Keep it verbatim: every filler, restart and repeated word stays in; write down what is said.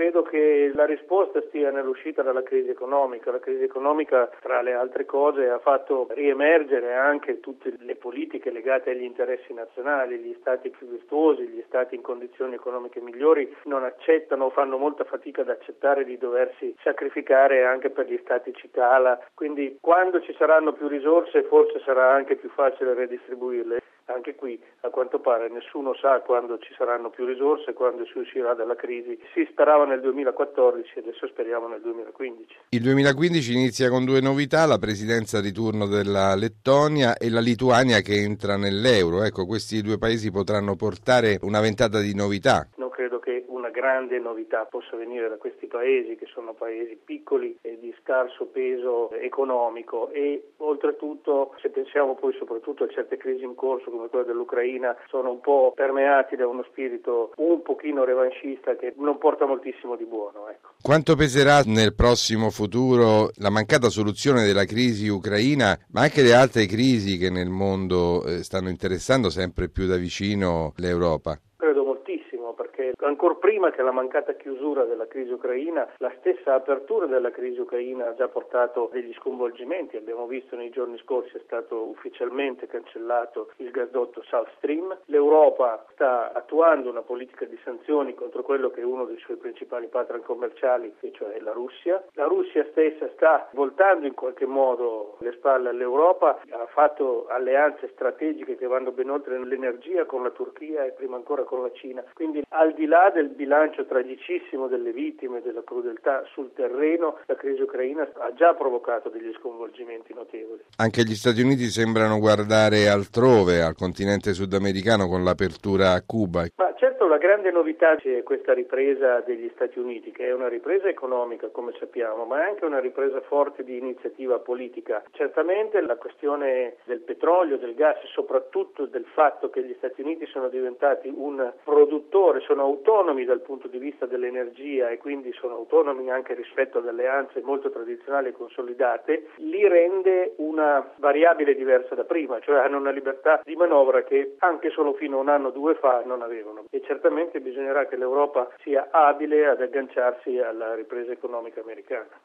credo che la risposta stia nell'uscita dalla crisi economica. La crisi economica, tra le altre cose, ha fatto riemergere anche tutte le politiche legate agli interessi nazionali. Gli stati più virtuosi, gli stati in condizioni economiche migliori non accettano o fanno molta fatica ad accettare di doversi sacrificare anche per gli stati cicala. Quindi quando ci saranno più risorse forse sarà anche più facile redistribuirle. Anche qui, a quanto pare, nessuno sa quando ci saranno più risorse, quando si uscirà dalla crisi. Si sperava nel duemilaquattordici, adesso speriamo nel duemilaquindici. Il duemilaquindici inizia con due novità: la presidenza di turno della Lettonia e la Lituania che entra nell'euro. Ecco, questi due paesi potranno portare una ventata di novità. Non credo che una grande novità possa venire da questi paesi, che sono paesi piccoli e di scarso peso economico, e oltretutto, se pensiamo poi soprattutto a certe crisi in corso come quella dell'Ucraina, sono un po' permeati da uno spirito un pochino revanchista che non porta moltissimo di buono. Ecco. Quanto peserà nel prossimo futuro la mancata soluzione della crisi ucraina, ma anche di altre crisi che nel mondo eh, stanno interessando sempre più da vicino l'Europa? Credo moltissimo, perché ancor prima che la mancata chiusura della crisi ucraina, la stessa apertura della crisi ucraina ha già portato degli sconvolgimenti. Abbiamo visto nei giorni scorsi è stato ufficialmente cancellato il gasdotto South Stream. L'Europa sta attuando una politica di sanzioni contro quello che è uno dei suoi principali partner commerciali, e cioè la Russia. La Russia stessa sta voltando in qualche modo le spalle all'Europa, ha fatto alleanze strategiche che vanno ben oltre l'energia con la Turchia e prima ancora con la Cina. Quindi al di là del bilancio tragicissimo delle vittime e della crudeltà sul terreno, la crisi ucraina ha già provocato degli sconvolgimenti notevoli. Anche gli Stati Uniti sembrano guardare altrove, al continente sudamericano, con l'apertura a Cuba. Ma certo, la grande novità è questa ripresa degli Stati Uniti, che è una ripresa economica, come sappiamo, ma è anche una ripresa forte di iniziativa politica. Certamente la questione del petrolio, del gas e soprattutto del fatto che gli Stati Uniti sono diventati un produttore, sono autonomi dal punto di vista dell'energia e quindi sono autonomi anche rispetto ad alleanze molto tradizionali e consolidate, li rende una variabile diversa da prima, cioè hanno una libertà di manovra che anche solo fino a un anno o due fa non avevano, e certamente bisognerà che l'Europa sia abile ad agganciarsi alla ripresa economica americana.